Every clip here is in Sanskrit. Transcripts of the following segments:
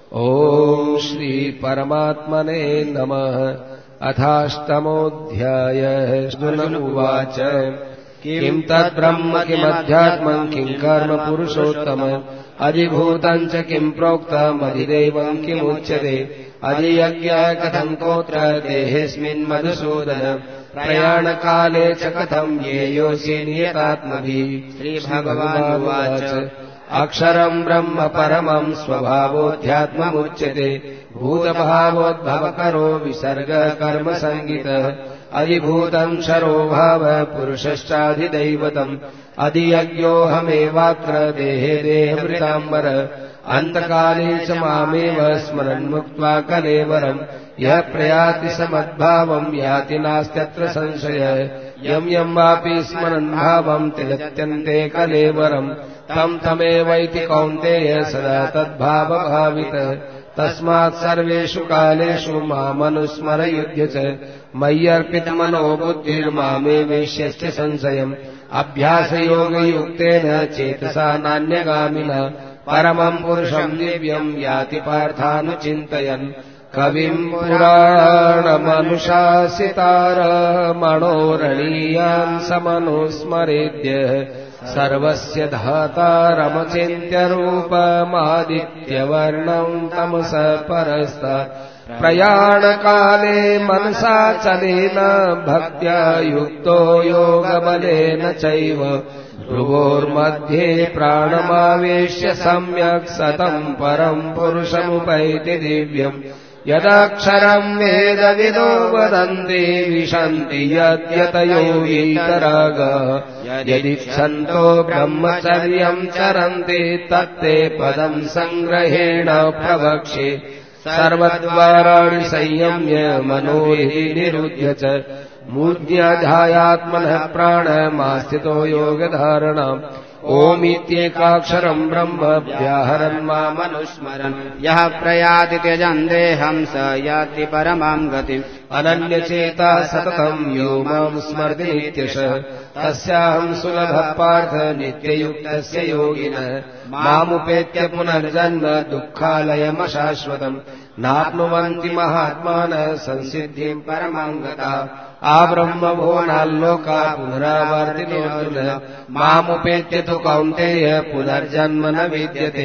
ॐ श्री परमात्मने नमः। अथाष्टमोऽध्यायः। अर्जुन उवाच किं तद्ब्रह्म किमध्यात्मं किं कर्म पुरुषोत्तम अधिभूतं च किं प्रोक्तम् अधिदैवं किमुच्यते अधियज्ञः कथं कोत्र देहेऽस्मिन् मधुसूदन प्रयाणकाले च कथं येयोऽसि नियतात्मभिः। श्रीभगवानुवाच अक्षरं ब्रह्म परमं स्वभावोऽध्यात्ममुच्यते भूतभावोद्भवकरो विसर्गः कर्म संज्ञितः अधिभूतं क्षरो भाव पुरुषश्चाधिदैवतम् अधियज्ञोऽहमेवात्र देहे देहभृताम्बर अन्तकाले च मामेव स्मरन्मुक्त्वा कलेवरम् यः प्रयाति समद्भावम् याति नास्त्यत्र संशयः यं यं वापि स्मरन् भावम् तिलत्यन्ते कलेवरम् तं तमेवैति कौन्तेय सदा तद्भावभावितः तस्मात् सर्वेषु कालेषु मामनुस्मरयुध्य च मय्यर्पितमनो बुद्धिर्मामे वेश्यस्य संशयम् अभ्यासयोगयुक्तेन चेतसा नान्यगामिना परमं पुरुषं दिव्यं याति पार्थानुचिन्तयन् कविम् पुराणमनुशासितारमणोरणीयान् समनुस्मरेद्यः सर्वस्य धातारमचिन्त्य रूपमादित्यवर्णं तमसः परस्तात् प्रयाणकाले मनसा चलेन भक्त्या युक्तो योगबलेन चैव भ्रुवोर्मध्ये प्राणमावेश्य सम्यक् सतं परं पुरुषमुपैति दिव्यम् यदक्षरम् वेदविदो वदन्ति विशन्ति यद्यतयो वीतरागाः यदिच्छन्तो ब्रह्मचर्यम् चरन्ति तत्ते पदम् संग्रहेण प्रवक्ष्ये सर्वद्वाराणि संयम्य मनोहि निरुध्य च मूर्ध्याध्यायात्मनः प्राणमास्थितो योगधारणाम् ओमित्येकाक्षरम् ब्रह्म व्याहरन् मामनुस्मरन् यः प्रयाति त्यजन् देहं स याति परमां गतिम् अनन्यचेता सततं यो मां स्मरति नित्यशः तस्याहं सुलभः पार्थ नित्ययुक्तस्य योगिनः मामुपेत्य पुनर्जन्म दुःखालयमशाश्वतम् नाप्नुवन्ति महात्मानः संसिद्धिं परमां गताः आब्रह्म भुवनाल्लोका पुनरावर्तिनोऽर्जुन मामुपेत्य तु कौन्तेय पुनर्जन्म न विद्यते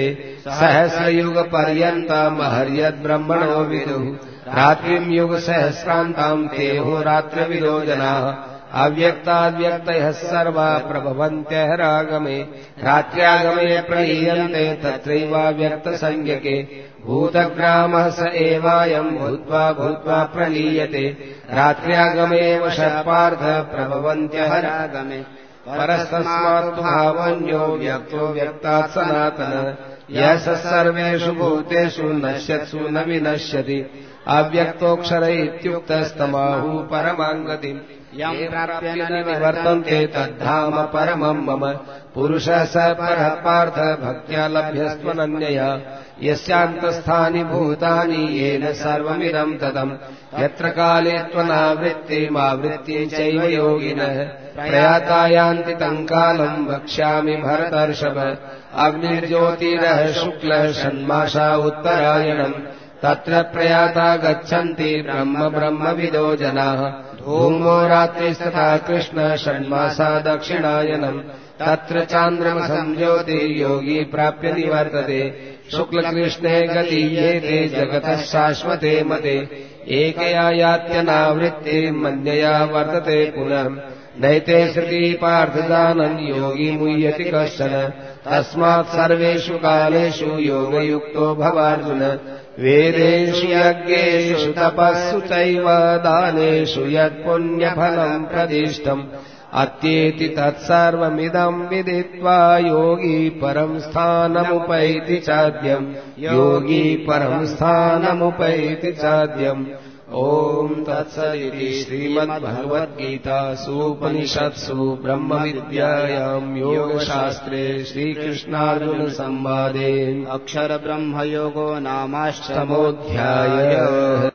सहस्रयुगपर्यन्तम् हर्यद्ब्रह्मणो विदुः रात्रिं युगसहस्रान्ताम् तेहो रात्रविदो जनाः अव्यक्ताद्व्यक्तयः सर्वा प्रभवन्त्यः रागमे रात्र्यागमे प्रलीयन्ते तत्रैवाव्यक्तसंज्ञके भूतग्रामः स एवायम् भूत्वा भूत्वा प्रलीयते रात्र्यागमे वशपार्थ प्रभवन्त्यः रागमे परस्तस्मात् भावन्यो व्यक्तो व्यक्तात् सनातनः यः स सर्वेषु भूतेषु नश्यत्सु न विनश्यति अव्यक्तोऽक्षर इत्युक्तस्तमाहुः परमां गतिम् यं प्राप्य न निवर्तन्ते तद्धाम परमं मम पुरुषः स परः पार्थ भक्त्या लभ्यस्त्वनन्यया यस्यान्तस्थानि भूतानि येन सर्वमिदं ततम् यत्र काले त्वनावृत्तिमावृत्तिं चैव योगिनः प्रयाता यान्ति तं कालं वक्ष्यामि भरतर्षभ अग्निर्ज्योतिरः शुक्लः षण्मासा उत्तरायणम् तत्र प्रयाता गच्छन्ति ब्रह्म ब्रह्मविदो जनाः धूमो रात्रिस्तथा कृष्ण षण्मासा दक्षिणायनम् तत्र चान्द्रमसं ज्योति योगी प्राप्य निवर्तते शुक्लकृष्णे गतीयेते जगतः शाश्वते मते एकया यात्यनावृत्तिमन्यया वर्तते पुनः नैते श्रुति पार्थजानन् योगी मुह्यति कश्चन तस्मात् सर्वेषु कालेषु योगयुक्तो भवार्जुन वेदेषु यज्ञेषु तपस्सु चैव दानेषु यत्पुण्यफलम् प्रदिष्टम् अत्येति तत्सर्वमिदम् विदित्वा योगी परम् स्थानमुपैति चाद्यम् योगी परम् स्थानमुपैति चाद्यम् ॐ तत्सदिति श्रीमद्भगवद्गीतासूपनिषत्सु ब्रह्मविद्यायाम् योगशास्त्रे श्रीकृष्णार्जुनसंवादे अक्षरब्रह्मयोगो नामाष्टमोऽध्यायः।